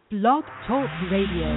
Blog Talk Radio.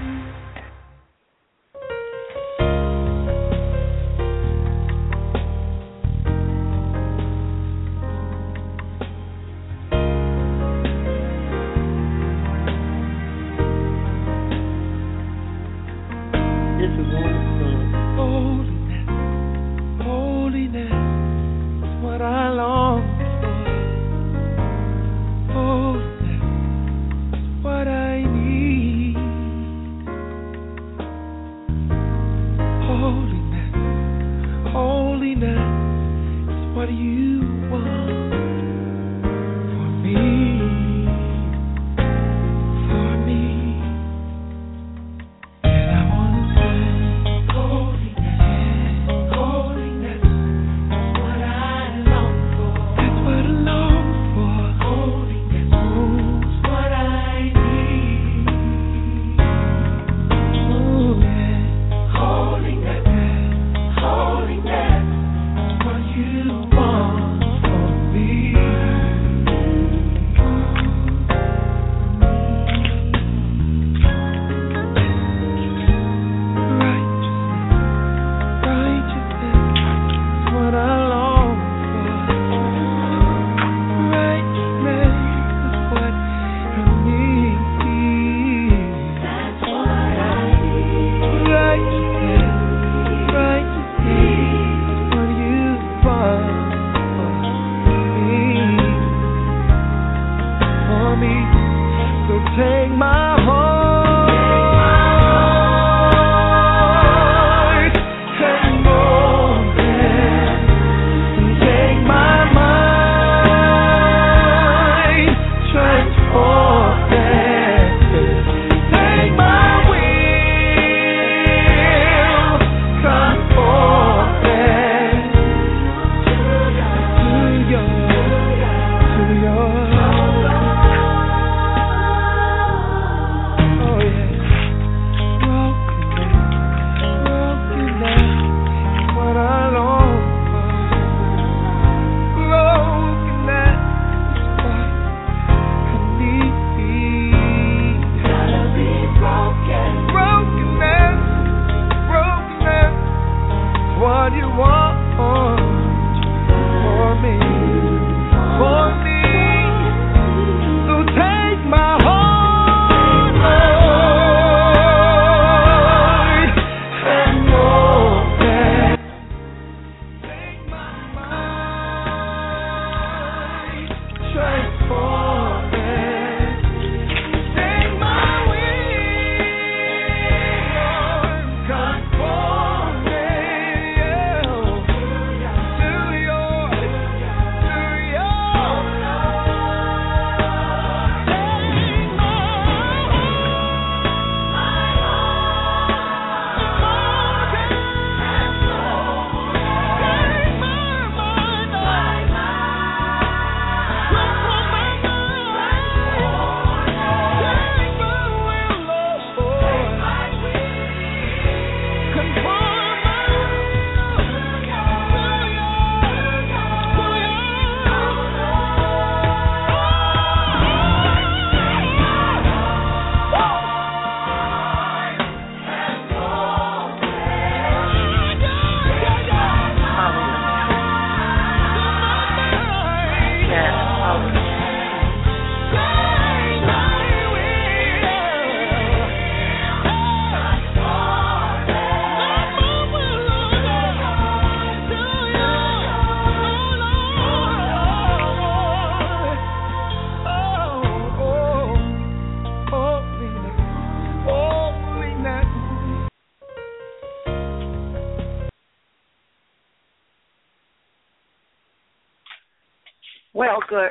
Well, good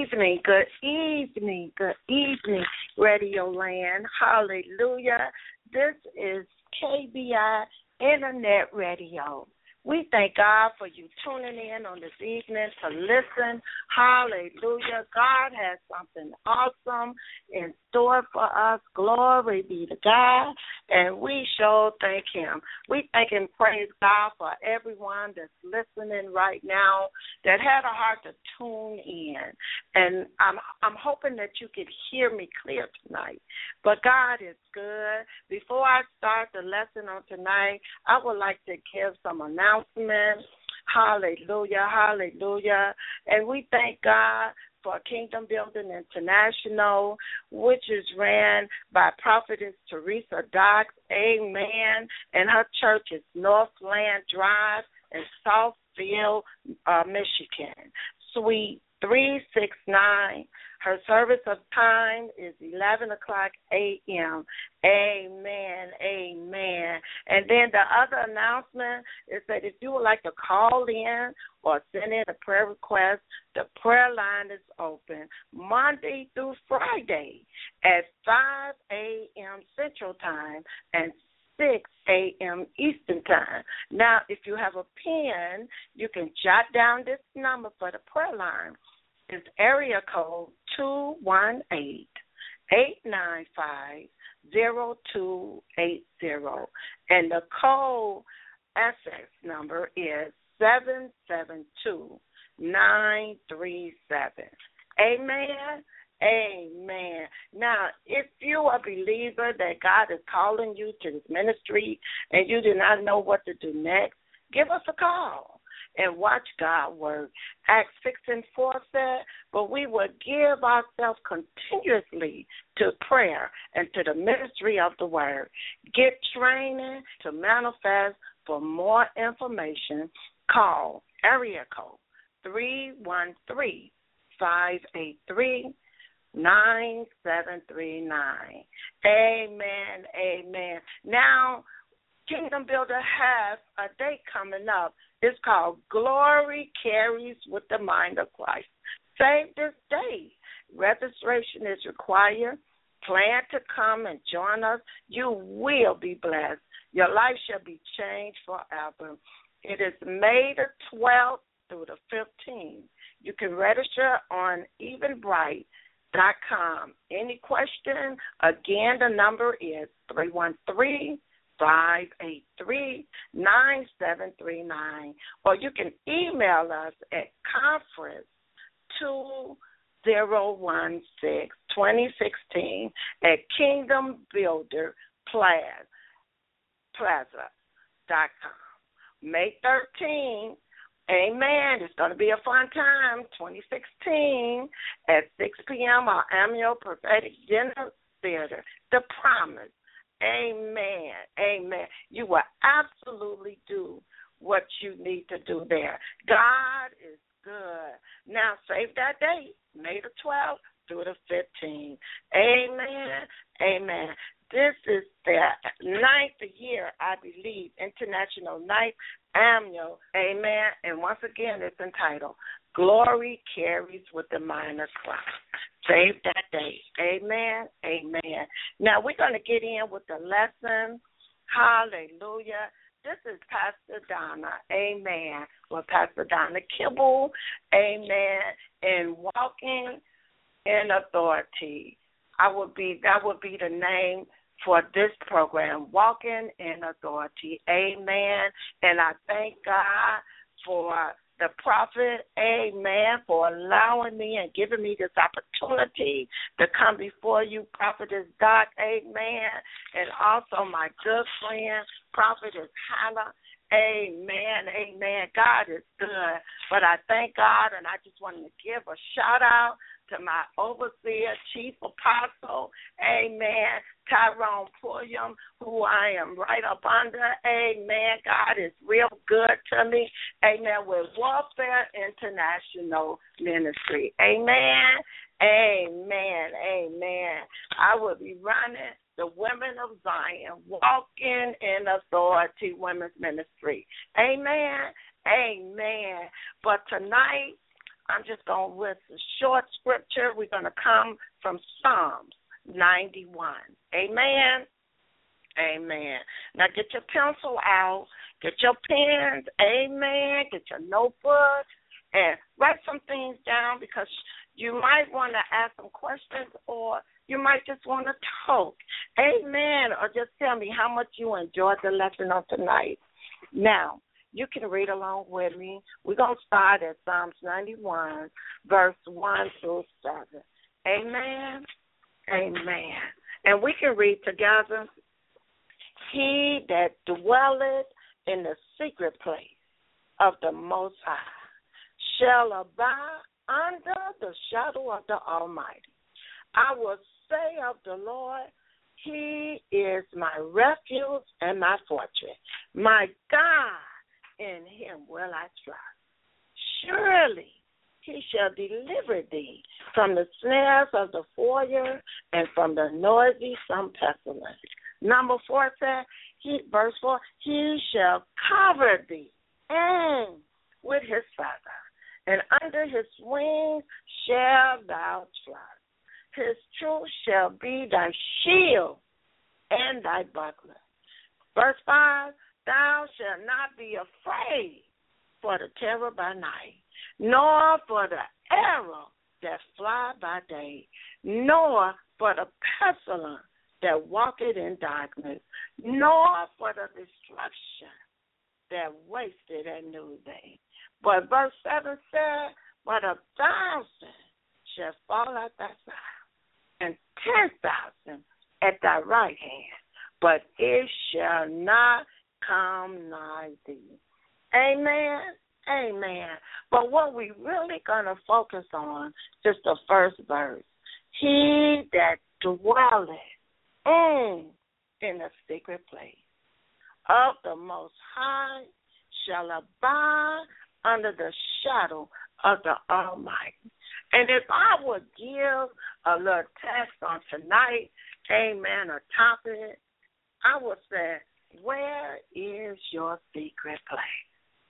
evening, Radio Land. Hallelujah. This is KBI Internet Radio. We thank God for you tuning in on this evening to listen. Hallelujah. God has something awesome in store for us. Glory be to God. And we sure thank him. We thank and praise God for everyone that's listening right now that had a heart to tune in. And I'm hoping that you could hear me clear tonight But God is good. Before I start the lesson on tonight, I would like to give some announcements. Hallelujah, hallelujah. And we thank God for Kingdom Building International, which is ran by Prophetess Teresa Dox, amen, and her church is Northland Drive in Southfield, Michigan, Suite 369. Her service of time is 11 o'clock a.m. Amen, amen. And then the other announcement is that if you would like to call in or send in a prayer request, the prayer line is open Monday through Friday at 5 a.m. Central Time and 6 a.m. Eastern Time. Now, if you have a pen, you can jot down this number for the prayer line. It's area code 218-895-0280. And the code access number is 772937. Amen. Amen. Now, if you are a believer that God is calling you to this ministry and you do not know what to do next, give us a call and watch God work. Acts 6 and 4 said, but we will give ourselves continuously to prayer and to the ministry of the word. Get training to manifest. For more information, call area code 313-583-9739. Amen, amen. Now, Kingdom Builder has a date coming up. It's called Glory Carries with the Mind of Christ. Save this date. Registration is required. Plan to come and join us. You will be blessed. Your life shall be changed forever. It is May the 12th through the 15th. You can register on Eventbrite.com. Any question? Again, the number is 313-583-9739. Or you can email us at conference2016@kingdombuilderplaza.com. May 13th, amen, it's going to be a fun time, 2016, at 6 p.m., our annual prophetic dinner theater, The Promise. Amen, amen. You will absolutely do what you need to do there. God is good. Now, save that date, May the 12th through the 15th. Amen, amen. This is the ninth year, I believe, International Ninth Annual, amen. And once again, it's entitled Glory Carries with the Mind of Christ. Save that date. Amen, amen. Now, we're going to get in with the lesson. Hallelujah. This is Pastor Donna, amen, with Pastor Donna Kibble, amen, and Walking in Authority. That would be the name for this program, Walking in Authority, amen. And I thank God for the prophet, amen, for allowing me and giving me this opportunity to come before you, Prophetess Doc, amen, and also my good friend, Prophetess Hannah, amen, amen. God is good, but I thank God, and I just wanted to give a shout-out to my overseer, chief apostle, amen, Tyrone Pulliam, who I am right up under, amen. God is real good to me, amen, with Warfare International Ministry, amen, amen, amen. I will be running the Women of Zion, Walking in Authority Women's Ministry, amen, amen. But tonight, I'm just going with a short scripture. We're going to come from Psalms 91. Amen. Amen. Now get your pencil out, get your pens, amen, get your notebook, and write some things down because you might want to ask some questions or you might just want to talk. Amen. Or just tell me how much you enjoyed the lesson of tonight. Now, you can read along with me. We're going to start at Psalms 91, verse 1 through 7. Amen. Amen. And we can read together. He that dwelleth in the secret place of the Most High shall abide under the shadow of the Almighty. I will say of the Lord, He is my refuge and my fortress. My God, in Him will I trust. Surely He shall deliver thee from the snares of the fowler and from the noisy pestilence. Number 4 said, verse 4, He shall cover thee with His feather, and under His wings shalt thou trust. His truth shall be thy shield and thy buckler. Verse 5, thou shalt not be afraid for the terror by night, nor for the arrow that fly by day, nor for the pestilence that walketh in darkness, nor for the destruction that wasted at noonday. But verse 7 said, but 1,000 shall fall at thy side, and 10,000 at thy right hand, but it shall not come nigh thee. Amen. Amen. But what we really going to focus on is the first verse. He that dwelleth in the secret place of the Most High shall abide under the shadow of the Almighty. And if I would give a little text on tonight, amen, a topic, I would say, where is your secret place?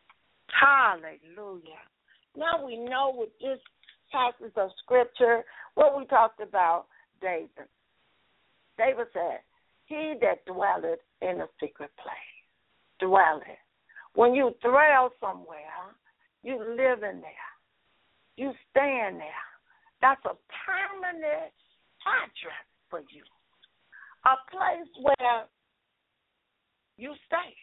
Hallelujah. Now we know with this passage of Scripture what we talked about David. David said, he that dwelleth in a secret place, dwelleth. When you dwell somewhere, you live in there. You stand there. That's a permanent address for you. A place where you stay.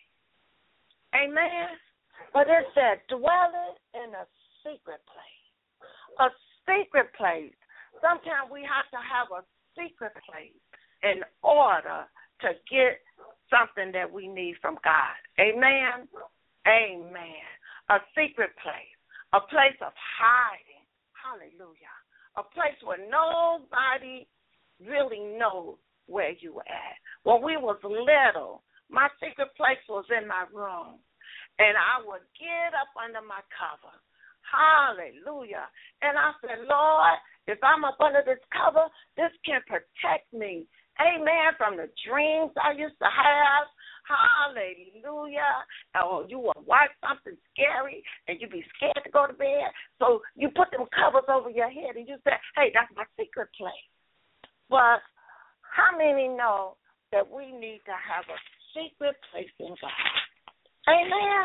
Amen? But it said, dwelleth in a secret place. A secret place. Sometimes we have to have a secret place in order to get something that we need from God. Amen? Amen. A secret place. A place of hiding. Hallelujah. A place where nobody really knows where you were at. When we was little, my secret place was in my room. And I would get up under my cover. Hallelujah. And I said, Lord, if I'm up under this cover, this can protect me. Amen. From the dreams I used to have. Hallelujah. Or you would watch something scary and you'd be scared to go to bed. So you put them covers over your head and you say, hey, that's my secret place. But how many know that we need to have a secret place in God? Amen.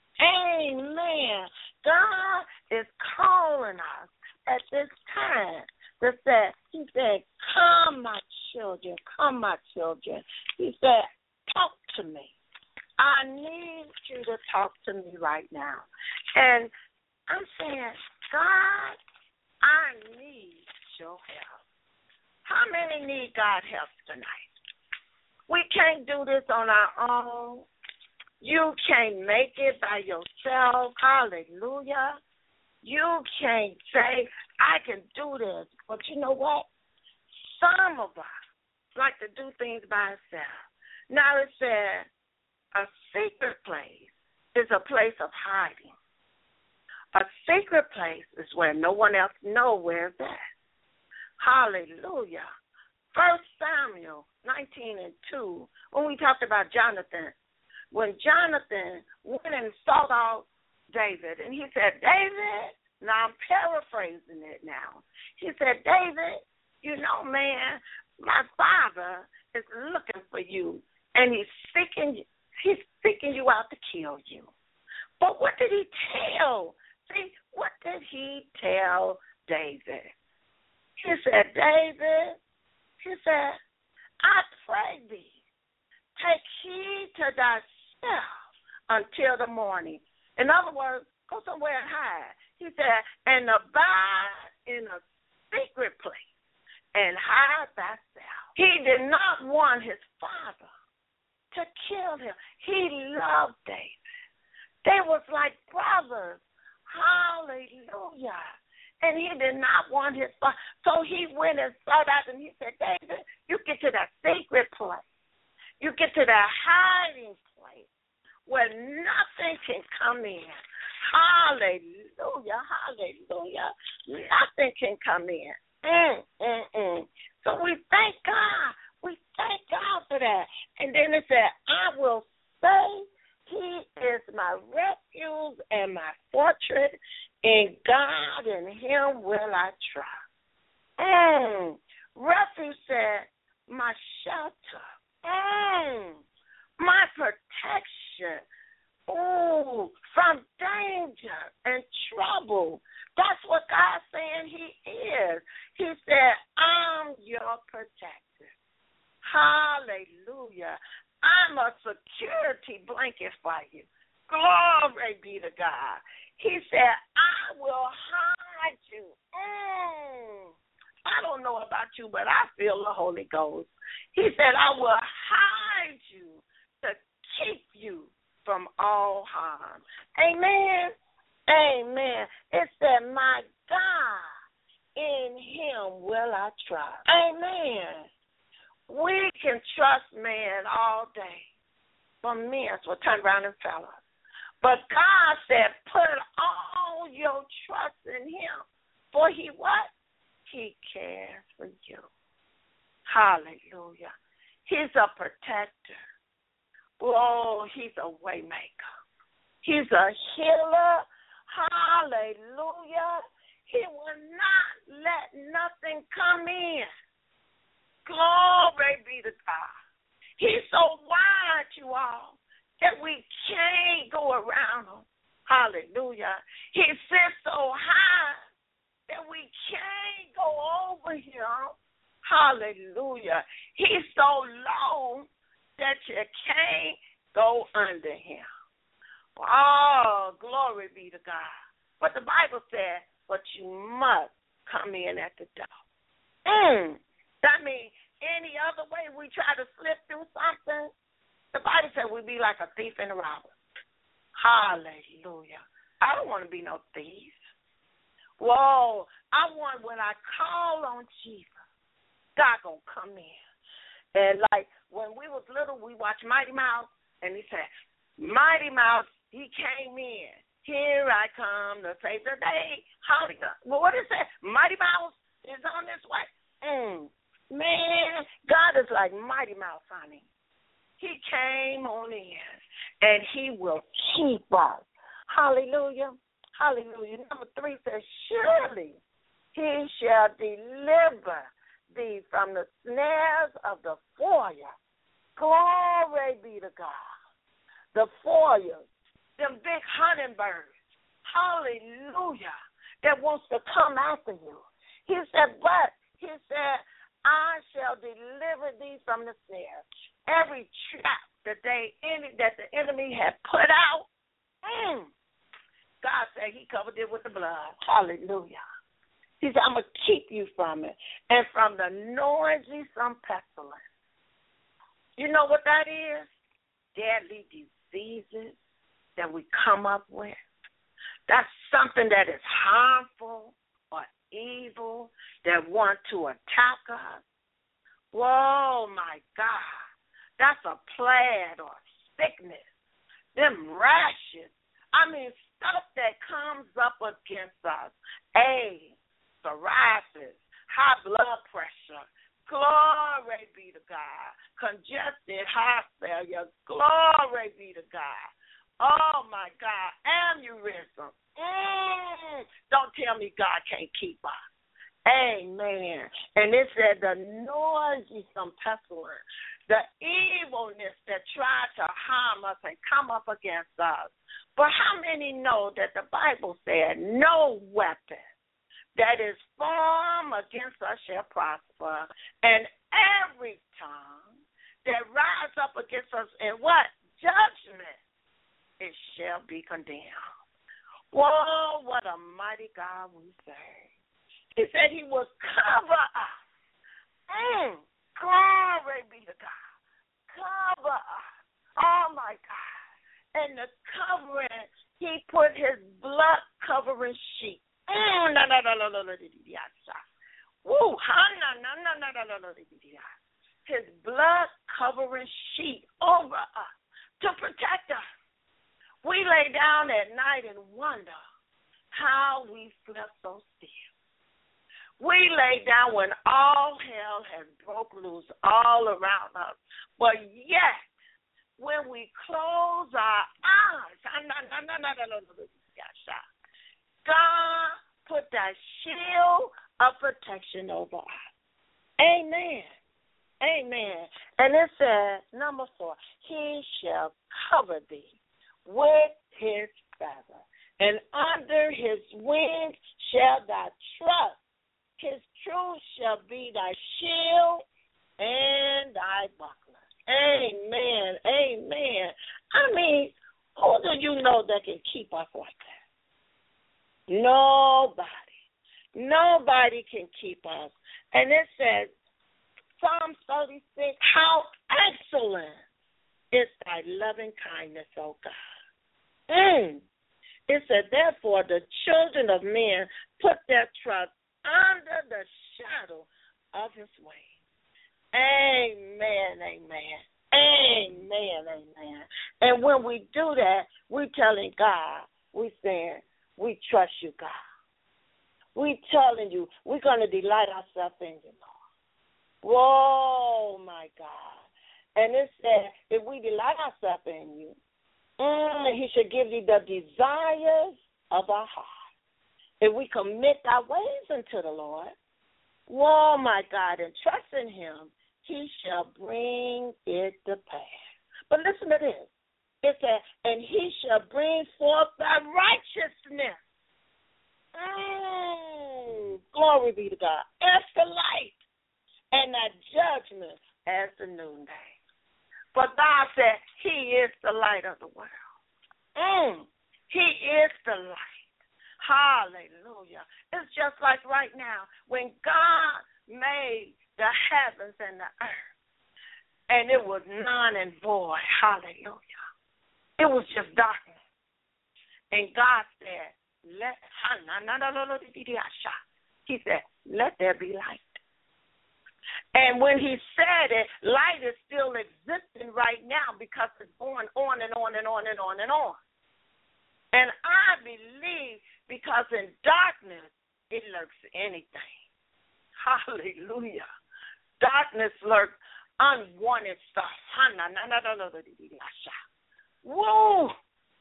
Amen. God is calling us at this time to say, He said, come, my children, come, my children. He said, talk to me. I need you to talk to me right now. And I'm saying, God, I need your help. How many need God's help tonight? We can't do this on our own. You can't make it by yourself. Hallelujah. You can't say, I can do this. But you know what? Some of us like to do things by ourselves. Now it says a secret place is a place of hiding. A secret place is where no one else knows where it's at. Hallelujah. 1 Samuel 19:2, when we talked about Jonathan, when Jonathan went and sought out David, and he said, David, now I'm paraphrasing it now. He said, David, you know, man, my father is looking for you, and he's seeking you out to kill you. But what did he tell? See, what did he tell David? He said, David, he said, I pray thee, take heed to thyself until the morning. In other words, go somewhere and hide. He said, and abide in a secret place and hide thyself. He did not want his father to kill him. He loved David. They was like brothers. Hallelujah. And he did not want his father. So he went and sought out and he said, David, you get to that secret place. You get to that hiding place where nothing can come in. Hallelujah. Hallelujah. Nothing can come in. So we thank God. We thank God for that. And then it said, I will say he is my refuge and my fortress. In God and him will I trust. Refuge said, my shelter. My protection. From danger and trouble. That's what God's saying he is. He said, I'm your protector. Hallelujah. I'm a security blanket for you. Glory be to God. He said, I will hide you. I don't know about you, but I feel the Holy Ghost. He said, I will hide you to keep you from all harm. Amen. Amen. It said, my God, in him will I trust. Amen. We can trust man all day. For men, so turn around and fell us. But God said, put all your trust in him. For he what? He cares for you. Hallelujah. He's a protector. Oh, he's a way maker. He's a healer. Hallelujah. He will not let nothing come in. Glory be to God. He's so wide, you all, that we can't go around him. Hallelujah. He sits so high that we can't go over him. Hallelujah. He's so low that you can't go under him. Oh, glory be to God. But the Bible said, but you must come in at the door. That means any other way we try to slip through something, the Bible said we'd be like a thief and a robber. Hallelujah. I don't want to be no thief. Whoa, I want when I call on Jesus, God gonna come in. And like when we was little, we watched Mighty Mouse, and he said, Mighty Mouse, he came in. Here I come to save the day. Well, what is that? Mighty Mouse is on this way. Man, God is like Mighty Mouse, honey. He came on in, and he will keep us. Hallelujah. Hallelujah. Number 3 says, surely he shall deliver thee from the snares of the foyer. Glory be to God. The foyer, them big hunting birds. Hallelujah. That wants to come after you. He said, I shall deliver thee from the snare. Every trap that the enemy had put out, God said he covered it with the blood. Hallelujah. He said, I'm going to keep you from it. And from the noisome pestilence. You know what that is? Deadly diseases that we come up with. That's something that is harmful or evil that want to attack us. Whoa, my God. That's a plague or sickness. Them rashes. I mean, stuff that comes up against us. AIDS, psoriasis, high blood pressure. Glory be to God. Congested heart failure. Glory be to God. Oh, my God. Aneurysm. Don't tell me God can't keep us. Amen. And it said the noisome pestilence, the evilness that tried to harm us and come up against us. But how many know that the Bible said no weapon that is formed against us shall prosper, and every tongue that rise up against us in what? Judgment, it shall be condemned. Whoa, what a mighty God we serve. It said he will cover us. Glory be to God. Cover us. Oh, my God. And the covering, he put his blood covering sheet. Woo. His blood covering sheet over us to protect us. We lay down at night and wonder how we slept so still. We lay down when all hell has broke loose all around us. But yet, when we close our eyes, God put that shield of protection over us. Amen. Amen. And it says, number 4, he shall cover thee with his feather, and under his wings shall thou trust. His truth shall be thy shield and thy buckler. Amen. Amen. I mean, who do you know that can keep us like that? Nobody. Nobody can keep us. And it says, Psalm 36, how excellent is thy loving kindness, O God. It said, therefore, the children of men put their trust under the shadow of his wings. Amen, amen. Amen, amen. And when we do that, we're telling God, we're saying, we trust you, God. We're telling you, we're going to delight ourselves in you, Lord. Whoa, my God. And it said, if we delight ourselves in you, he should give you the desires of our heart. If we commit our ways unto the Lord, whoa, my God, and trust in him, he shall bring it to pass. But listen to this. It said, and he shall bring forth thy righteousness. Glory be to God. As the light, and thy judgment as the noonday. But God said he is the light of the world. He is the light. Hallelujah. It's just like right now when God made the heavens and the earth, and it was none and void. Hallelujah. It was just darkness. And God said, he said, let there be light. And when he said it, light is still existing right now because it's going on and on and on and on and on. And I believe because in darkness, it lurks anything. Hallelujah. Darkness lurks unwanted stuff. Woo!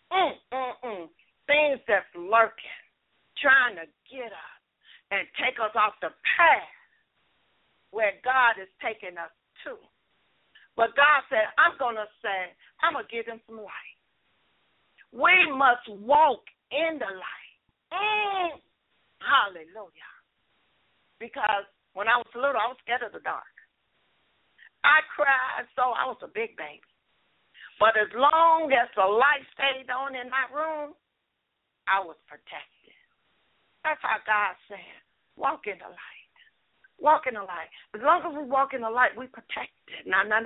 Things that's lurking, trying to get us and take us off the path where God is taking us to. But God said, I'm going to give them some light. We must walk in the light. Hallelujah. Because when I was little, I was scared of the dark. I cried, so I was a big baby. But as long as the light stayed on in my room, I was protected. That's how God said, walk in the light. Walk in the light. As long as we walk in the light, we protected.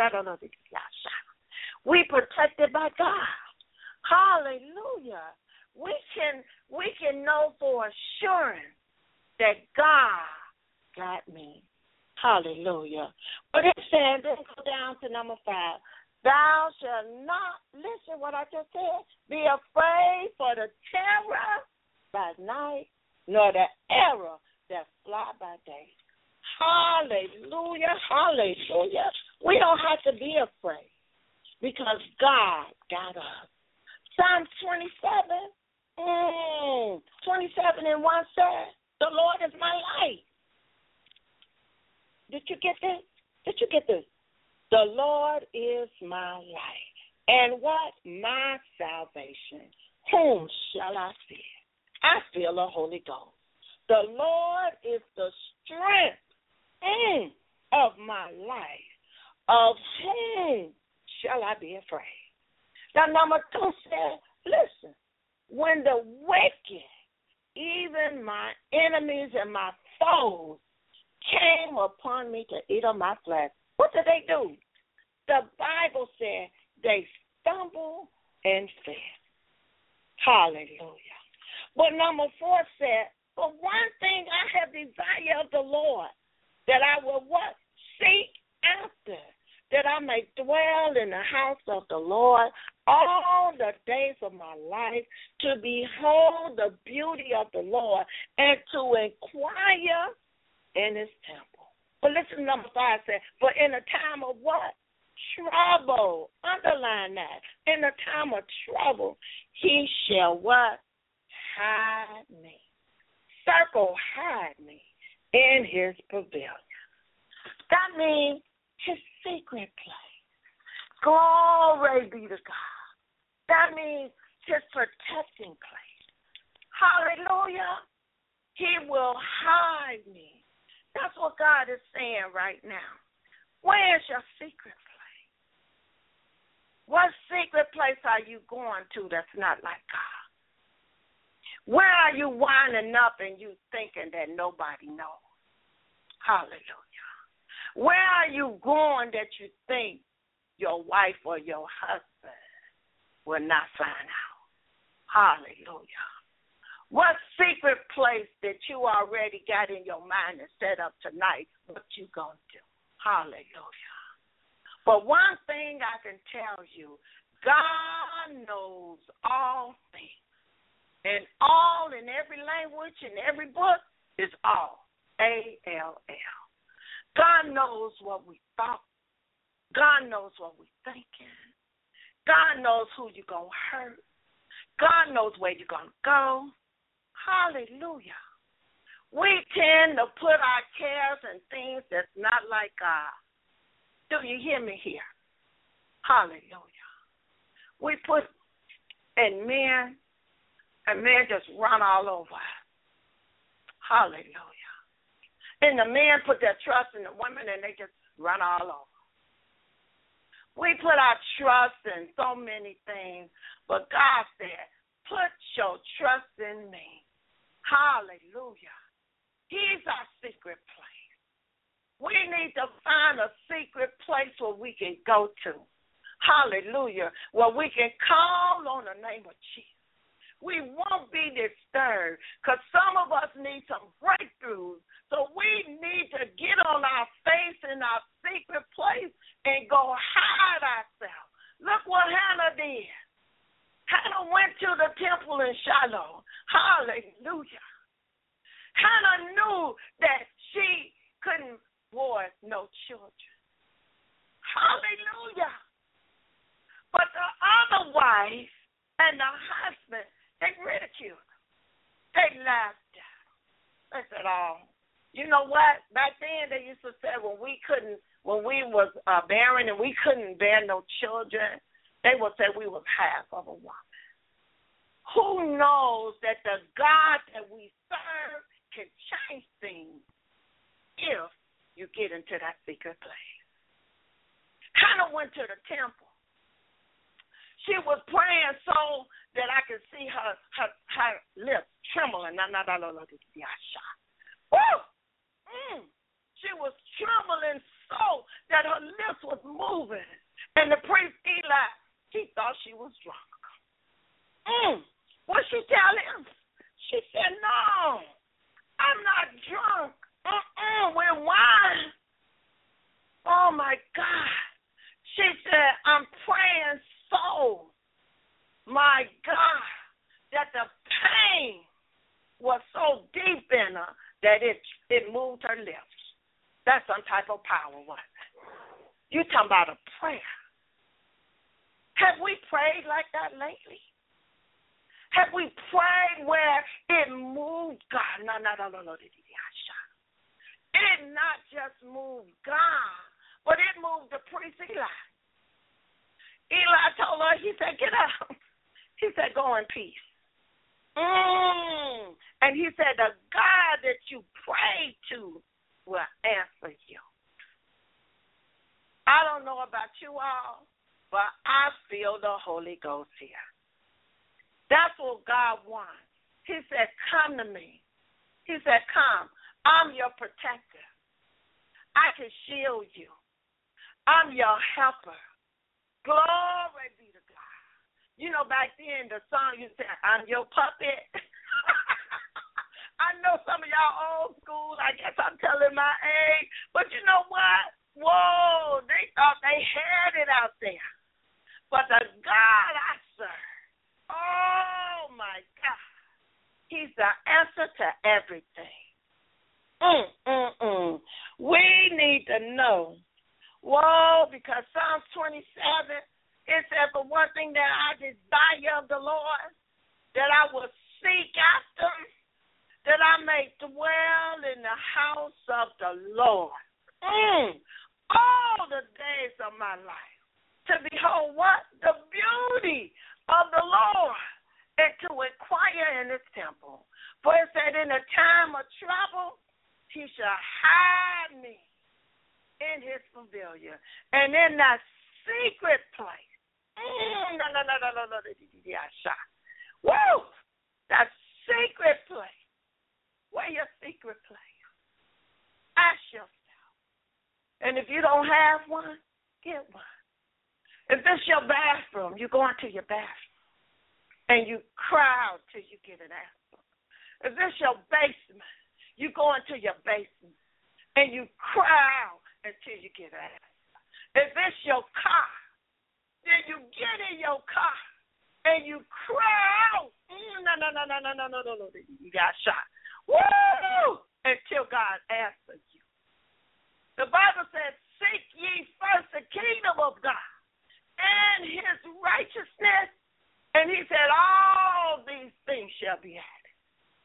We protected by God. Hallelujah. We can know for assurance that God got me. Hallelujah. But it said, then go down to number 5. Thou shalt not, listen what I just said, be afraid for the terror by night, nor the arrow that fly by day. Hallelujah, hallelujah. We don't have to be afraid because God got us. Psalm 27 and 1 says, the Lord is my light. Did you get this? Did you get this? The Lord is my light. And what? My salvation. Whom shall I fear? I feel the Holy Ghost. The Lord is the strength of my life. Of whom shall I be afraid? Now, number 2 says, listen, when the wicked, even my enemies and my foes, came upon me to eat of my flesh, What did they do? The Bible said they stumbled and fell. Hallelujah. But number 4 said, but one thing I have desired of the Lord, that I will what? Seek after, that I may dwell in the house of the Lord all the days of my life, to behold the beauty of the Lord and to inquire in his temple. But listen, number 5 said, but in a time of what? Trouble. Underline that. In a time of trouble, he shall what? Hide me. Circle, hide me in his pavilion. That means his secret place. Glory be to God. That means his protecting place. Hallelujah. He will hide me. That's what God is saying right now. Where's your secret place? What secret place are you going to that's not like God? Where are you winding up and you thinking that nobody knows? Hallelujah. Where are you going that you think your wife or your husband will not find out? Hallelujah. What secret place that you already got in your mind and set up tonight, what you going to do? Hallelujah. But one thing I can tell you, God knows all things. And all in every language, in every book, is all. A-L-L. God knows what we thought. God knows what we're thinking. God knows who you're going to hurt. God knows where you're going to go. Hallelujah. We tend to put our cares and things that's not like God. Do you hear me here? Hallelujah. We put, and men just run all over. Hallelujah. And the men put their trust in the women and they just run all over. We put our trust in so many things, but God said, put your trust in me. Hallelujah. He's our secret place. We need to find a secret place where we can go to. Hallelujah. Where we can call on the name of Jesus. We won't be disturbed because some of us need some breakthroughs. So we need to get on our face in our secret place and go hide ourselves. Look what Hannah did. Hannah went to the temple in Shiloh. Hallelujah. Hannah knew that she couldn't bear no children. Hallelujah. But the other wife and the husband, they ridiculed her. They laughed at her. They said, oh, you know what? Back then they used to say when we was barren and we couldn't bear no children, they would say we was half of a woman. Who knows that the God that we serve can change things if you get into that secret place? Hannah went to the temple. She was praying so that I could see her lips trembling. Woo! She was trembling so that her lips was moving. And the priest Eli, he thought she was drunk. What she tell him? She said, no, I'm not drunk. We're wine. Oh, my God. She said, I'm praying so, my God, that the pain was so deep in her that it moved her lips. That's some type of power, wasn't it? You talking about a prayer. Have we prayed like that lately? Have we prayed where it moved God? No. It not just moved God, but it moved the priest Eli. Eli told her, he said, get up. He said, go in peace. And he said, the God that you pray to will answer you. I don't know about you all, but I feel the Holy Ghost here. That's what God wants. He said, come to me. He said, come. I'm your protector. I can shield you. I'm your helper. Glory be to God. You know, back then, the song you said, I'm your puppet. I know some of y'all old school, I guess I'm telling my age, but you know what? Whoa, they thought they had it out there. But the God I serve, oh my God, He's the answer to everything. We need to know. Whoa, because Psalms 27, it says, for one thing that I desire of the Lord, that I will seek after, that I may dwell in the house of the Lord all the days of my life, to behold what? The beauty of the Lord, and to inquire in His temple. For it said, in a time of trouble, He shall hide me in His pavilion, and in that secret place. Woo! That secret place. Where your secret place? Ask yourself. And if you don't have one, get one. If this your bathroom, you go into your bathroom and you cry out till you get an answer. If this your basement, you go into your basement and you cry out until you get an answer. If it's your car, then you get in your car and you cry out. No. You got shot. Woo! Until God answers you. The Bible says, seek ye first the kingdom of God and His righteousness. And He said, all these things shall be added.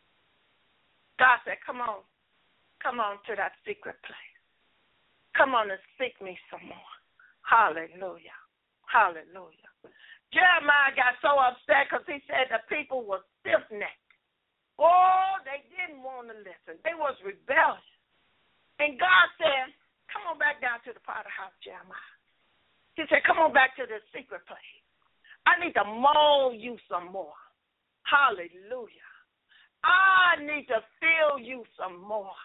God said, come on to that secret place. Come on and seek me some more. Hallelujah. Hallelujah. Jeremiah got so upset because he said the people were stiff-necked. Oh, they didn't want to listen. They was rebellious. And God said, come on back down to the Potter house, Jeremiah. He said, come on back to the secret place. I need to mold you some more. Hallelujah. I need to fill you some more.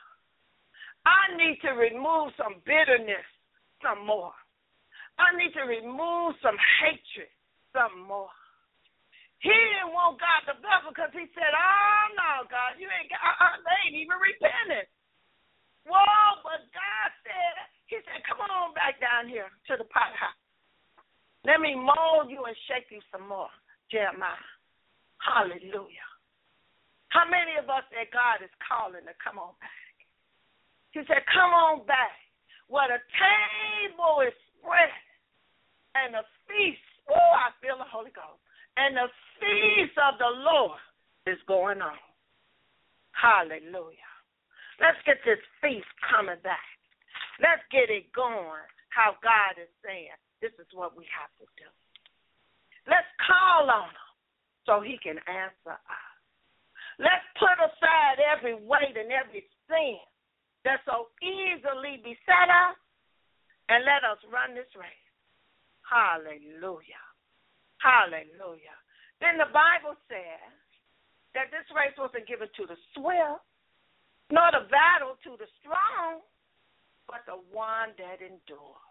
I need to remove some bitterness some more. I need to remove some hatred some more. He didn't want God to bless because he said, oh, no, God, you ain't they ain't even repented. Whoa, but God said, he said, come on back down here to the pot house. Let me mold you and shake you some more, Jeremiah. Hallelujah. How many of us that God is calling to come on back? He said, come on back where the table is spread and the feast, oh, I feel the Holy Ghost, and the feast of the Lord is going on. Hallelujah. Let's get this feast coming back. Let's get it going how God is saying this is what we have to do. Let's call on Him so He can answer us. Let's put aside every weight and every sin that so easily beset us, and let us run this race. Hallelujah. Hallelujah. Then the Bible says that this race wasn't given to the swift, nor the battle to the strong, but the one that endures.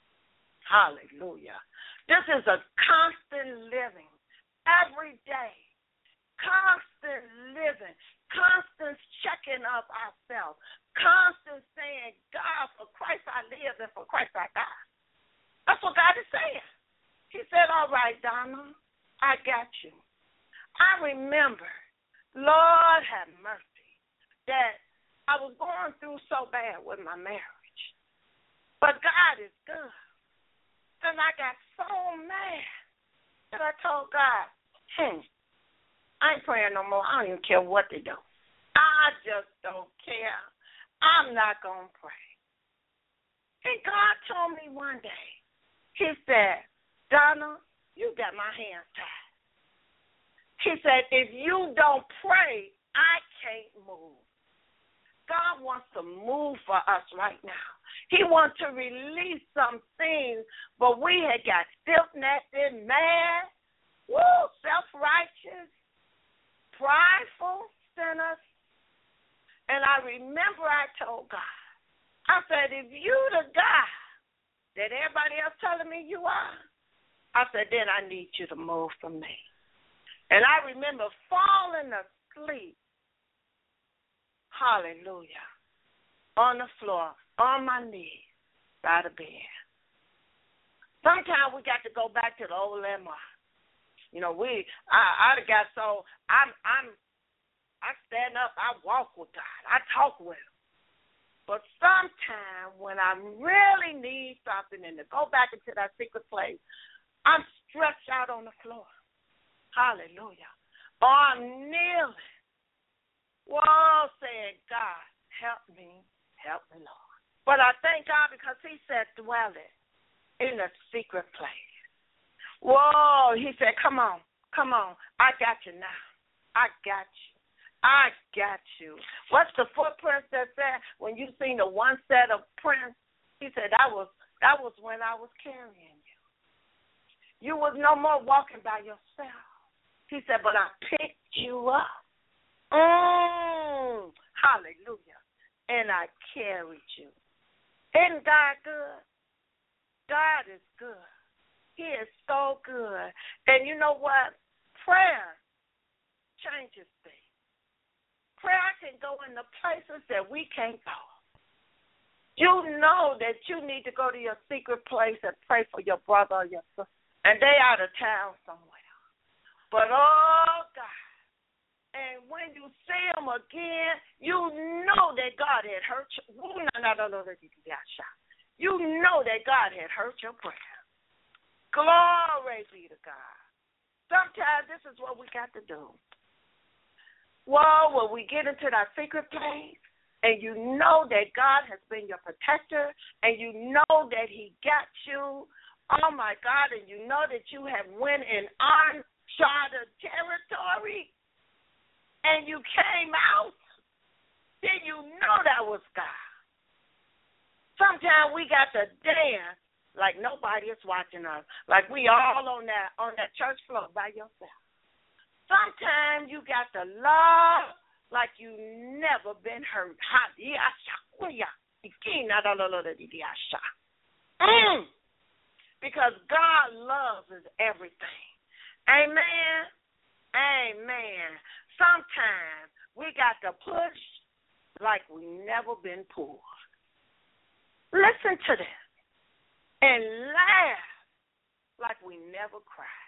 Hallelujah. This is a constant living, every day, constant living, constant checking up ourselves, constant saying, God, for Christ I live and for Christ I die. That's what God is saying. He said, all right, Donna, I got you. I remember, Lord have mercy, that I was going through so bad with my marriage. But God is good. And I got so mad that I told God, I ain't praying no more. I don't even care what they do. I just don't care. I'm not going to pray. And God told me one day, He said, Donna, you got my hands tied. He said, if you don't pray, I can't move. God wants to move for us right now. He wants to release some things, but we had got stiff-necked and mad, self-righteous, prideful sinners. And I remember I told God, I said, if you the God that everybody else telling me you are, I said, then I need you to move for me. And I remember falling asleep, hallelujah, on the floor, on my knees, by the bed. Sometimes we got to go back to the old landmark. You know, I got so, I stand up, I walk with God, I talk with Him. But sometimes when I really need something and to go back into that secret place, I'm stretched out on the floor. Hallelujah. Or I'm kneeling. Whoa, saying, God, help me, Lord. But I thank God because He said, dwell it in a secret place. Whoa, He said, come on. I got you now. I got you. What's the footprints that said when you seen the one set of prints? He said, that was when I was carrying you. You was no more walking by yourself. He said, but I picked you up. Hallelujah. And I carried you. Isn't God good? God is good. He is so good. And you know what? Prayer changes things. Prayer can go in the places that we can't go. You know that you need to go to your secret place and pray for your brother or your sister, and they out of town somewhere. But, oh, God, and when you see them again, you know that God had heard you. You know that God had heard your prayer. Glory be to God. Sometimes this is what we got to do. Well, when we get into that secret place, and you know that God has been your protector, and you know that He got you, oh, my God, and you know that you have went in uncharted territory, and you came out, then you know that was God. Sometimes we got to dance like nobody is watching us, like we all on that church floor by yourself. Sometimes you got to love like you never been hurt. Because God loves is everything. Amen. Amen. Sometimes we got to push like we never been pulled. Listen to this. And laugh like we never cried.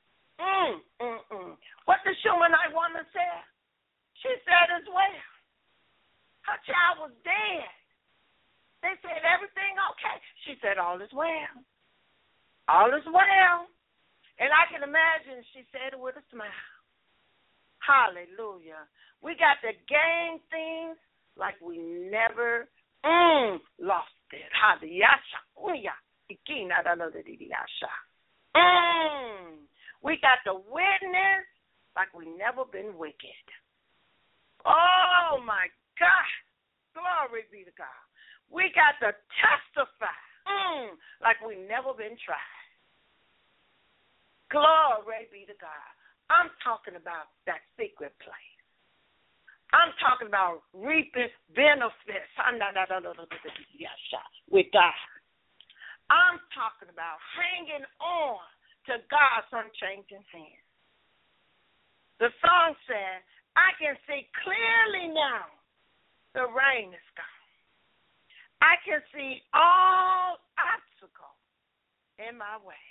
What the Shunammite woman said? She said as well. Her child was dead. They said, everything okay? She said, all is well. All is well. And I can imagine she said it with a smile. Hallelujah. We got to gain things like we never lost it. We got to witness like we never been wicked. Oh, my God. Glory be to God. We got to testify like we never been tried. Glory be to God. I'm talking about that secret place. I'm talking about reaping benefits with God. I'm talking about hanging on to God's unchanging hand. The song said, I can see clearly now the rain is gone. I can see all obstacles in my way.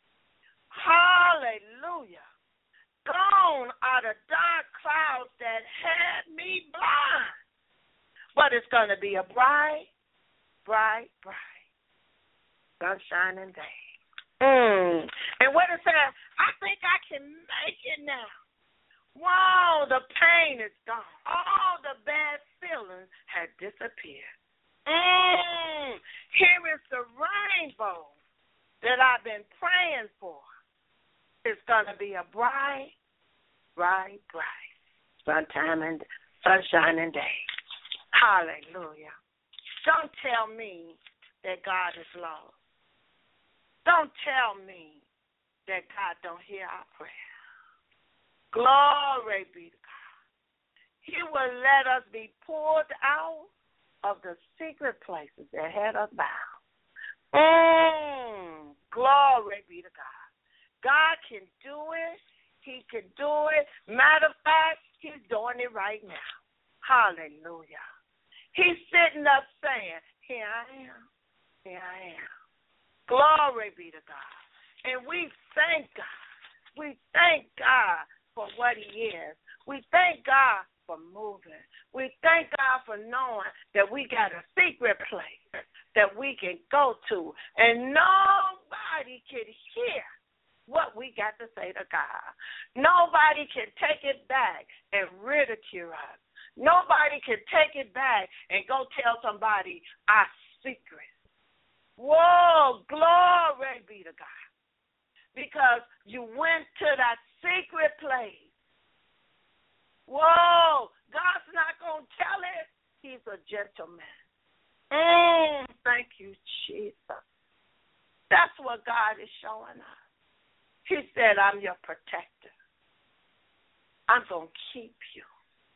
Hallelujah. Gone are the dark clouds that had me blind. But it's going to be a bright, bright, bright, sunshining day. And what it says, I think I can make it now. Wow, the pain is gone. All the bad feelings have disappeared. Here is the rainbow that I've been praying for. It's going to be a bright, bright, bright sunshining day. Hallelujah. Don't tell me that God is lost. Don't tell me that God don't hear our prayer. Glory be to God. He will let us be pulled out of the secret places that had us bound. Glory be to God. God can do it. He can do it. Matter of fact, he's doing it right now. Hallelujah. He's sitting up saying, here I am. Here I am. Glory be to God. And we thank God. We thank God for what he is. We thank God for moving. We thank God for knowing that we got a secret place that we can go to, and nobody can hear what we got to say to God. Nobody can take it back and ridicule us. Nobody can take it back and go tell somebody our secret. Whoa, glory be to God. Because you went to that secret place. Whoa, God's not going to tell it. He's a gentleman. Thank you, Jesus. That's what God is showing us. He said, I'm your protector. I'm going to keep you.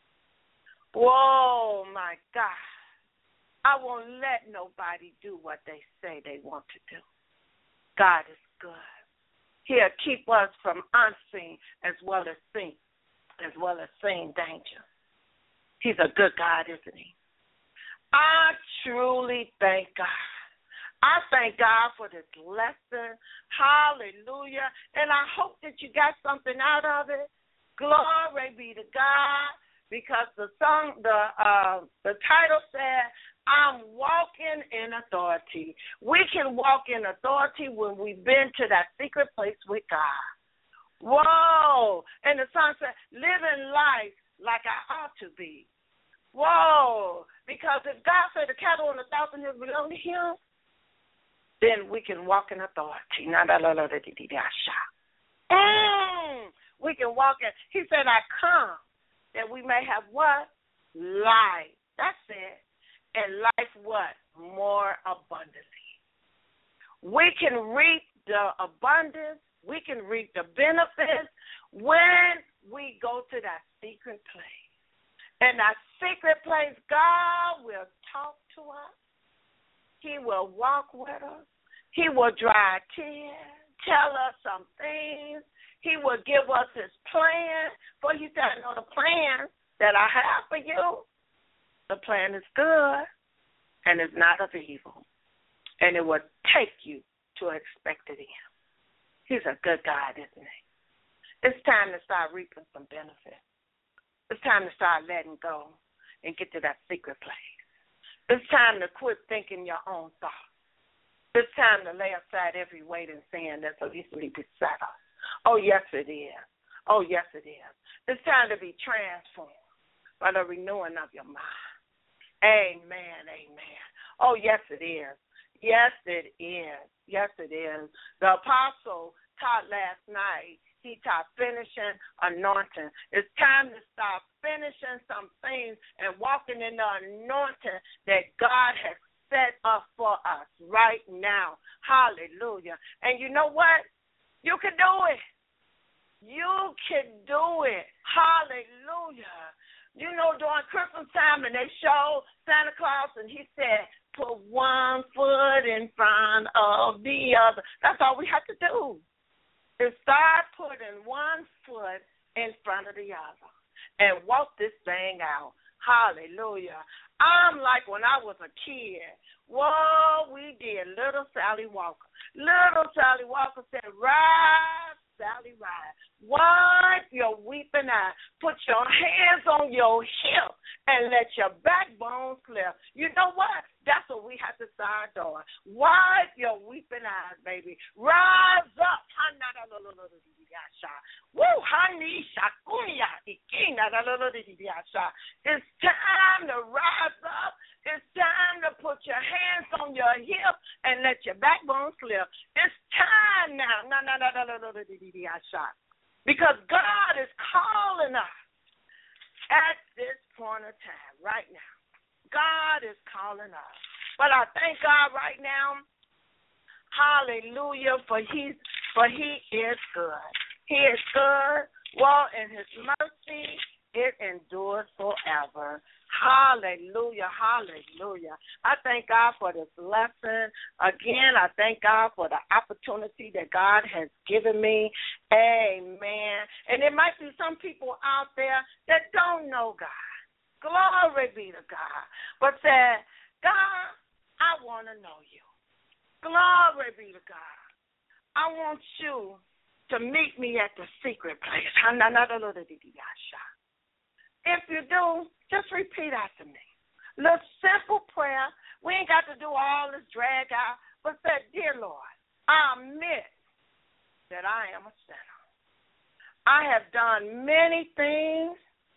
Whoa, my God. I won't let nobody do what they say they want to do. God is good. He'll keep us from unseen as well as seen danger. He's a good God, isn't he? I truly thank God. I thank God for this lesson. Hallelujah. And I hope that you got something out of it. Glory be to God. Because the title said, I'm walking in authority. We can walk in authority when we've been to that secret place with God. Whoa. And the song said, living life like I ought to be. Whoa. Because if God said the cattle on 1,000 hills belong to him, then we can walk in authority. We can walk in. He said, I come that we may have what? Life. That's it. And life what? More abundantly. We can reap the abundance. We can reap the benefits when we go to that secret place. And that secret place, God will talk to us. He will walk with us. He will dry tears, tell us some things. He will give us his plan. For you to know the plan that I have for you. The plan is good and it's not of evil. And it will take you to expected end. He's a good God, isn't he? It's time to start reaping some benefits. It's time to start letting go and get to that secret place. It's time to quit thinking your own thoughts. It's time to lay aside every weight and sin that so easily beset us. Oh, yes, it is. Oh, yes, it is. It's time to be transformed by the renewing of your mind. Amen, amen. Oh, yes, it is. Yes, it is. Yes, it is. The apostle taught last night. He taught finishing anointing. It's time to start finishing some things and walking in the anointing that God has set up for us right now. Hallelujah. And you know what? You can do it. You can do it. Hallelujah. You know, during Christmas time, and they showed Santa Claus, and he said, put one foot in front of the other. That's all we have to do. Is start putting one foot in front of the other and walk this thing out. Hallelujah. I'm like when I was a kid. Whoa, we did Little Sally Walker. Little Sally Walker said, rise, Sally, rise. Wipe your weeping eye. Put your hands on your hip and let your backbone slip. You know what? That's what we have to start doing. Wipe your weeping eyes, baby. Rise up. Woo, honey, it's time to rise up. It's time to put your hands on your hip and let your backbone slip. It's time now. Because God is calling us at this point of time, right now. God is calling us. But I thank God right now, hallelujah, for he is good. He is good. Well, and his mercy, it endures forever. Hallelujah, hallelujah. I thank God for this lesson. Again, I thank God for the opportunity that God has given me. Amen. And there might be some people out there that don't know God. Glory be to God. But say, God, I want to know you. Glory be to God. I want you to meet me at the secret place. If you do, just repeat after me. Little simple prayer. We ain't got to do all this drag out, but say, dear Lord, I admit that I am a sinner. I have done many things.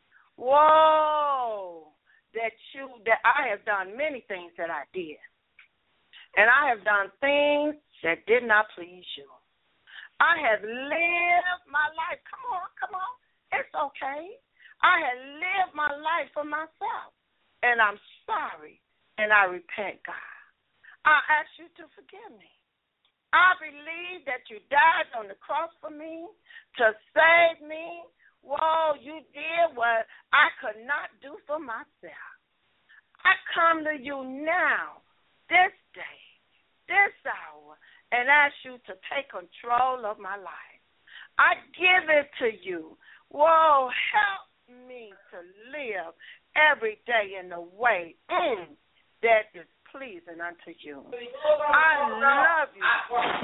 That I have done many things that I did. And I have done things that did not please you. I have lived my life. Come on. It's okay. I have lived my life for myself. And I'm sorry. And I repent, God. I ask you to forgive me. I believe that you died on the cross for me to save me. Whoa, you did what I could not do for myself. I come to you now, this day, this hour, and ask you to take control of my life. I give it to you. Whoa, help me to live every day in the way that is pleasing unto you. I love you.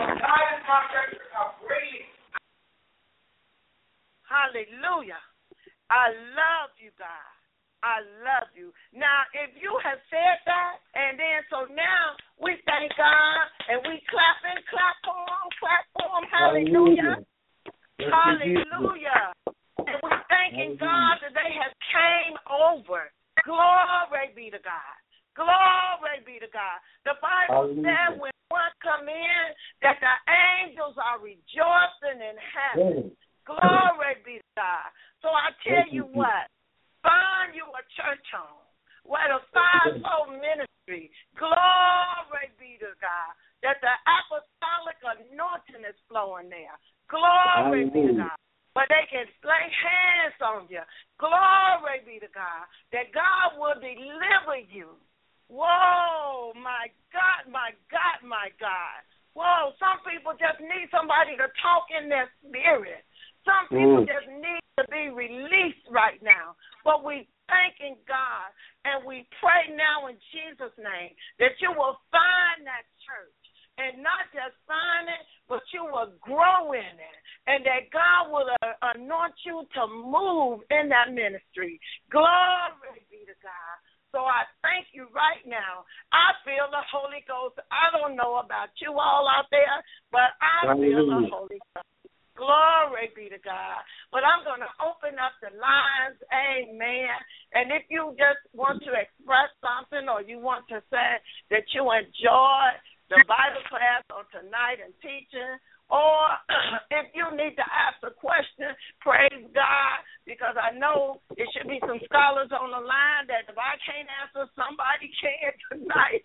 Hallelujah. I love you, God. I love you. Now, if you have said that, and then so now we thank God and we clap for him. Hallelujah. Hallelujah. And we thanking God that they have came over. Glory be to God. Glory be to God. The Bible said when one come in that the angels are rejoicing in heaven. Glory be to God. So I tell you what, find you a church home where the fivefold ministry, glory be to God, that the apostolic anointing is flowing there. Glory be to God. But they can lay hands on you. Glory be to God, that God will deliver you. Whoa, my God, my God, my God. Whoa, some people just need somebody to talk in their spirit. Some people just need to be released right now. But we thanking God, and we pray now in Jesus' name that you will find that church, and not just find it, but you will grow in it, and that God will anoint you to move in that ministry. Glory be to God. So I thank you right now. I feel the Holy Ghost. I don't know about you all out there, but I feel the Holy Ghost. Glory be to God. But I'm going to open up the lines. Amen. And if you just want to express something or you want to say that you enjoyed the Bible class on tonight and teaching, or if you need to ask a question, praise God, because I know it should be some scholars on the line that if I can't answer, somebody can tonight.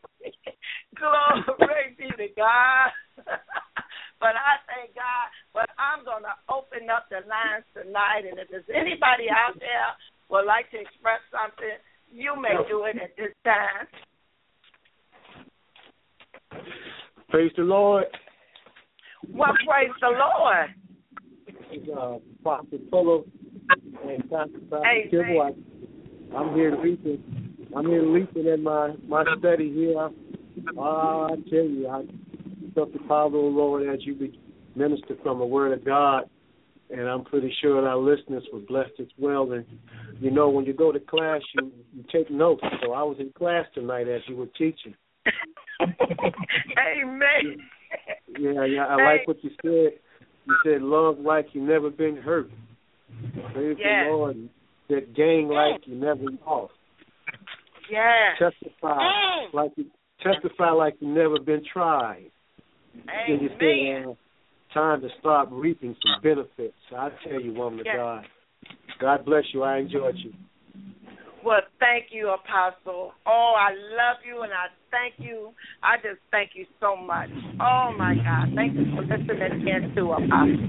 Glory be to God. But I thank God. But I'm going to open up the lines tonight, and if there's anybody out there who would like to express something, you may do it at this time. Praise the Lord. Well, praise the Lord. Prophet Fuller and Pastor Kimball. I'm here leaping in my study here. I tell you, I felt the power of the Lord as you minister from the Word of God, and I'm pretty sure that our listeners were blessed as well. And, you know, when you go to class, you take notes. So I was in class tonight as you were teaching. Amen. Yeah, I like what you said. You said love like you never been hurt. Praise the Lord. You said gain like you never lost. Yes. Testify like you never been tried. Amen. You said time to start reaping some benefits. I tell you, woman of God. God bless you. I enjoyed you. Well, thank you, Apostle. Oh, I love you, and I thank you. I just thank you so much. Oh, my God. Thank you for listening again to Apostle.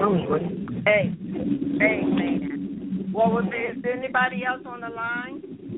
Amen. Well, is there anybody else on the line?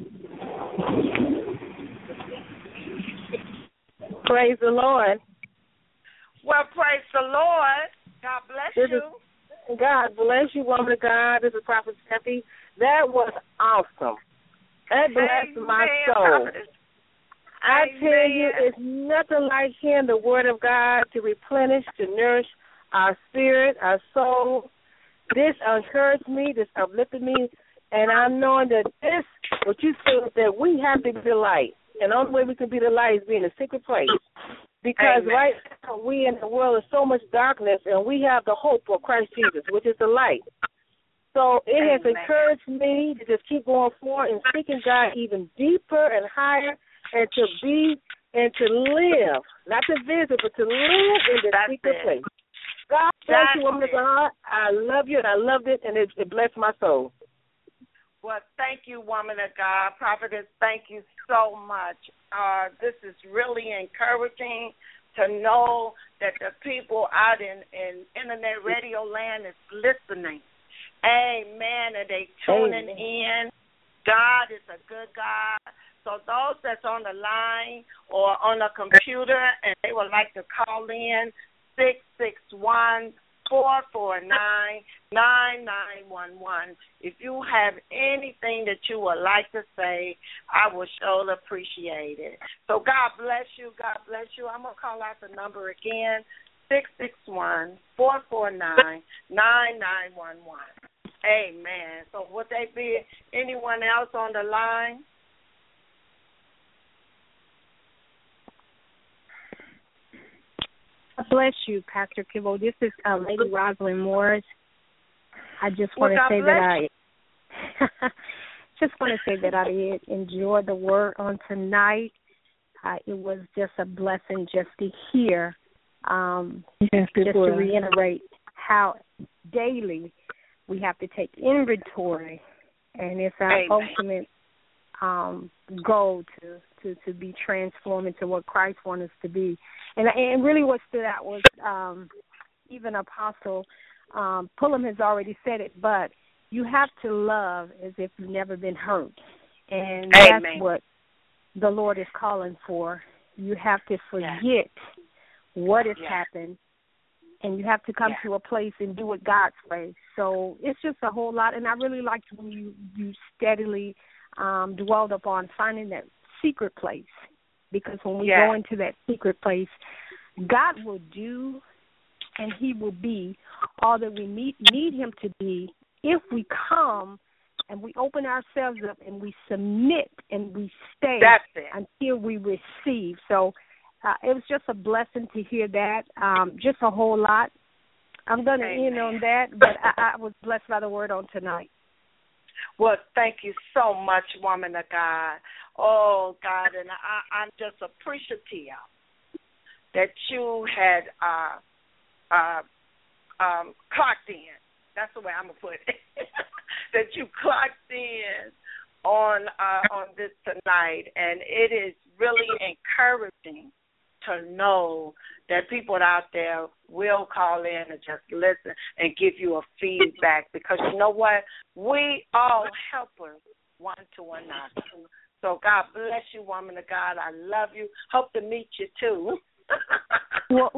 Praise the Lord. Well, praise the Lord. God bless you. God bless you, woman of God. This is Prophet Steffi. That was awesome. That blessed my soul. I tell you, it's nothing like hearing the word of God to replenish, to nourish our spirit, our soul. This encouraged me, this uplifted me, and I'm knowing that this, what you said, that we have to be the light. And the only way we can be the light is be in a secret place. Because right now we in the world is so much darkness, and we have the hope of Christ Jesus, which is the light. So it has encouraged me to just keep going forward and seeking God even deeper and higher, and to be and to live, not to visit, but to live in the secret place. God bless you, woman of God. I love you, and I loved it, and it blessed my soul. Well, thank you, woman of God. Prophetess, thank you so much. This is really encouraging to know that the people out in internet radio land is listening. Amen. And they tuning in. God is a good God. So those that's on the line or on a computer and they would like to call in, 661-449-9911. If you have anything that you would like to say, I would surely appreciate it. So God bless you. God bless you. I'm going to call out the number again, 661-449-9911. Amen. So would there be anyone else on the line? God bless you, Pastor Kibble. This is Lady Rosalind Morris. I just want to say that I did enjoy the word on tonight. It was just a blessing just to hear, just to reiterate how daily we have to take inventory, and it's our ultimate goal to be transformed into what Christ wants us to be. And really what stood out was even Apostle Pullum has already said it, but you have to love as if you've never been hurt. And that's what the Lord is calling for. You have to forget what has happened, and you have to come to a place and do it God's way. So it's just a whole lot, and I really liked when you steadily dwelled upon finding that secret place, because when we go into that secret place, God will do and he will be all that we need him to be if we come and we open ourselves up and we submit and we stay until we receive. So it was just a blessing to hear that, just a whole lot. I'm going to end on that, but I was blessed by the word on tonight. Well, thank you so much, woman of God. Oh, God, and I'm just appreciative that you had clocked in. That's the way I'm going to put it. That you clocked in on this tonight, and it is really encouraging to know that people out there will call in and just listen and give you a feedback, because you know what? We all helpers one to another. So God bless you, woman of God. I love you. Hope to meet you too. Well,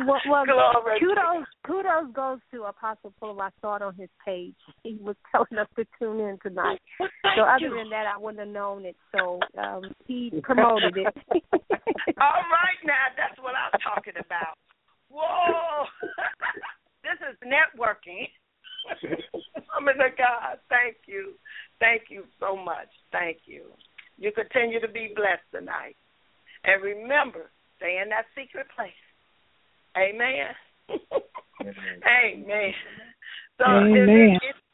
kudos goes to Apostle Pullum. I saw it on his page. He was telling us to tune in tonight. So other than that, I wouldn't have known it. So he promoted it. All right, now that's what I'm talking about. Whoa, this is networking. Woman of God, thank you so much. Thank you. You continue to be blessed tonight, and remember, stay in that secret place. Amen. Amen. So, amen.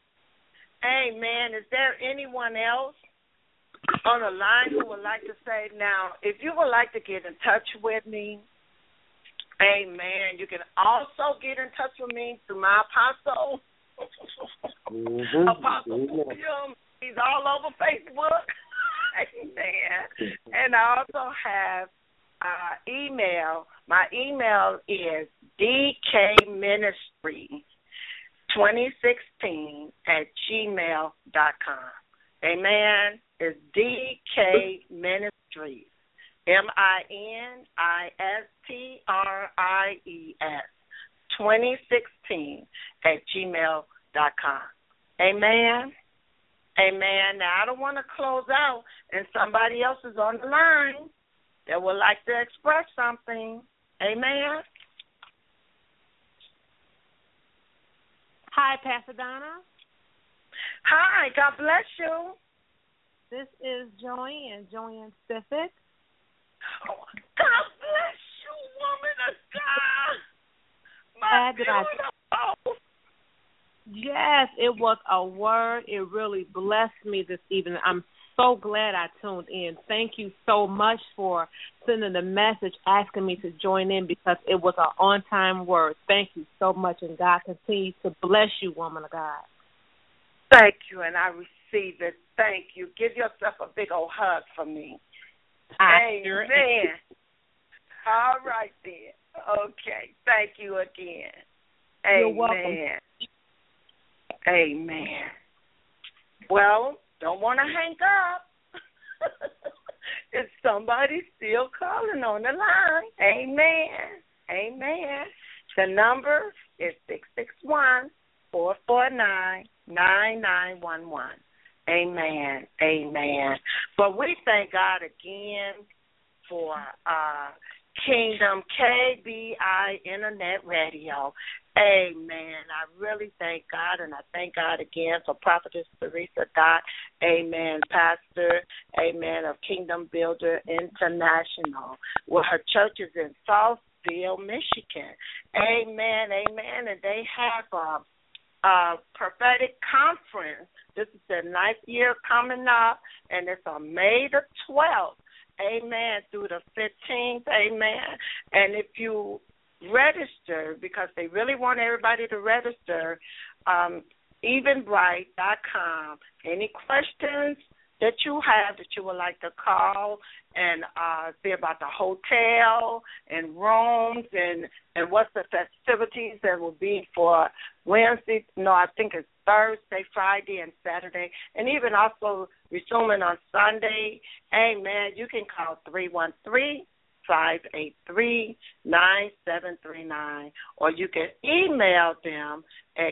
Is there anyone else on the line who would like to say? Now, if you would like to get in touch with me, amen, you can also get in touch with me through my apostle, Apostle William. He's all over Facebook. Amen. And I also have email. My email is dkministry2016@gmail.com. Amen. is DK Ministries, MINISTRIES 2016 @gmail.com. Amen. Amen. Now, I don't want to close out and somebody else is on the line that would like to express something. Amen. Hi, Pastor Donna. Hi, God bless you. This is Joanne Spiffitt. Oh, God bless you, woman of God. My beautiful. Yes, it was a word. It really blessed me this evening. I'm so glad I tuned in. Thank you so much for sending the message asking me to join in because it was an on-time word. Thank you so much, and God continues to bless you, woman of God. Thank you, and I receive it. Thank you. Give yourself a big old hug for me. Amen. All right, then. Okay. Thank you again. You're Amen. welcome. Amen. Well, don't want to hang up. Is somebody still calling on the line? Amen. Amen. The number is 661-449-9911. Amen. Amen. But we thank God again for Kingdom KBI Internet Radio. Amen. I really thank God, and I thank God again for Prophetess Teresa Dot. Amen. Pastor, amen, of Kingdom Builder International, where her church is in Southfield, Michigan. Amen. Amen. And they have a prophetic conference. This is their 9th year coming up, and it's on May the 12th. Amen, through the 15th, amen. And if you register, because they really want everybody to register, Eventbrite.com. Any questions that you have that you would like to call and see about the hotel and rooms and what's the festivities that will be for Wednesday, no, I think it's Thursday, Friday, and Saturday, and even also resuming on Sunday, amen, you can call 313-583-9739, or you can email them at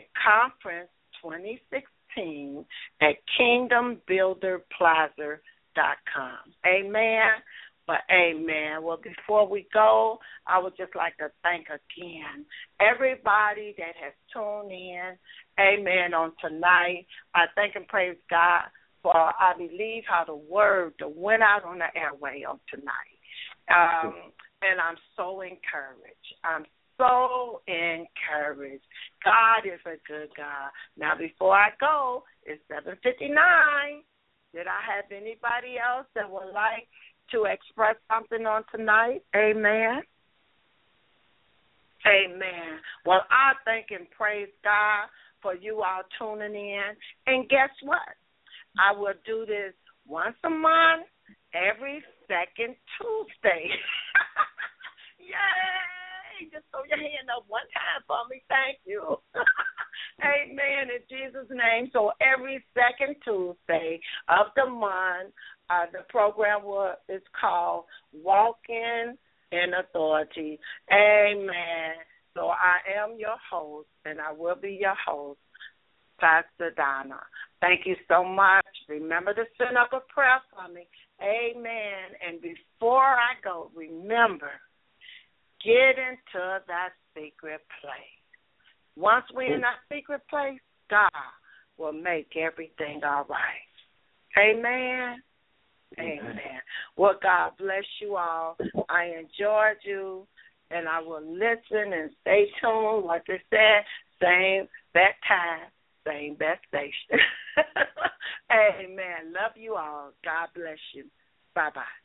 conference2016@kingdombuilderplaza.com. Amen. But amen. Well, before we go, I would just like to thank again everybody that has tuned in, amen, on tonight. I thank and praise God for, I believe, how the word went out on the airway on tonight. And I'm so encouraged. I'm so encouraged. God is a good God. Now, before I go, it's 7:59. Did I have anybody else that would like to express something on tonight? Amen. Amen. Well, I thank and praise God for you all tuning in. And guess what? I will do this once a month, every second Tuesday. Yay! Just throw your hand up one time for me. Thank you. Amen. In Jesus' name. So every second Tuesday of the month, the program is called Walking in Authority. Amen. So I am your host, and I will be your host, Pastor Donna. Thank you so much. Remember to send up a prayer for me. Amen. And before I go, remember, get into that secret place. Once we're in that secret place, God will make everything all right. Amen. Amen. Well, God bless you all. I enjoyed you, and I will listen and stay tuned. Like I said, same bat time, same bat station. Amen. Love you all. God bless you. Bye-bye.